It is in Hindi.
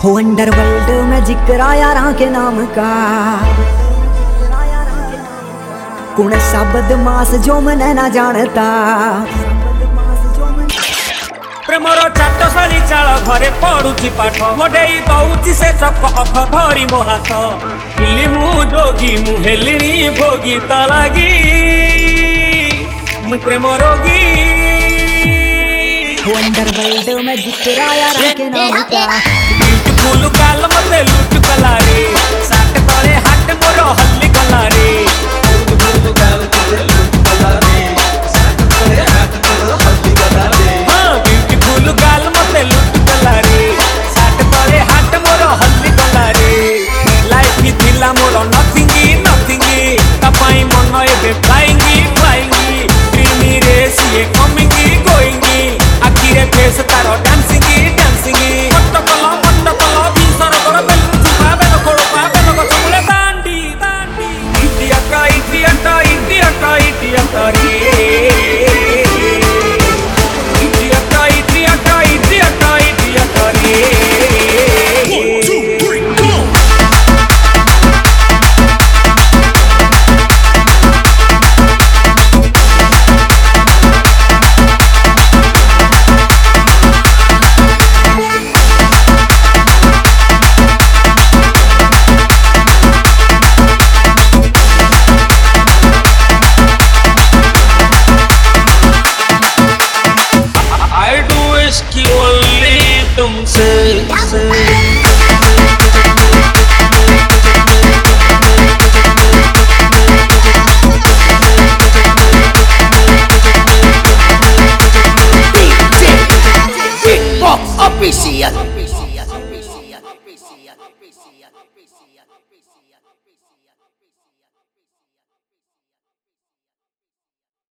हो अंडरवर्ल्ड में जिक्र आया राह के नाम का, कौन सा बदमाश जो मैंने ना जानता। प्रेमर चाटशाली चाल घरे पढ़ुची पाठ मडेई दौची से चक अख धरी मो हाथ हिली मु जोगी मु हेलिनी भोगी ता लागी मु प्रेम रोगी। हो अंडरवर्ल्ड में जिक्र आया राह के नाम का, ब्यूटीफुल गाल मते लूट कला रे साट तळे हाट मोर हल्ली कला रे। ब्यूटीफुल गाल मते लूट कला रे साट तळे हाट मोर हल्ली कला रे। हां ब्यूटीफुल गाल मते लूट कला रे साट तळे हाट मोर हल्ली कला रे। लाइफ की थिला मोर नथिंग ता पाई मन एबे फ्लाइंग ड्रीमी रे सीए कमिंग गोइंग आखिरे फेस तारो डांसिंग मट्टकल बिसर कर बेलु चुपा बेल खोड़पा बेल गछमुले दांडी इडियट रे इडियट रे। Official.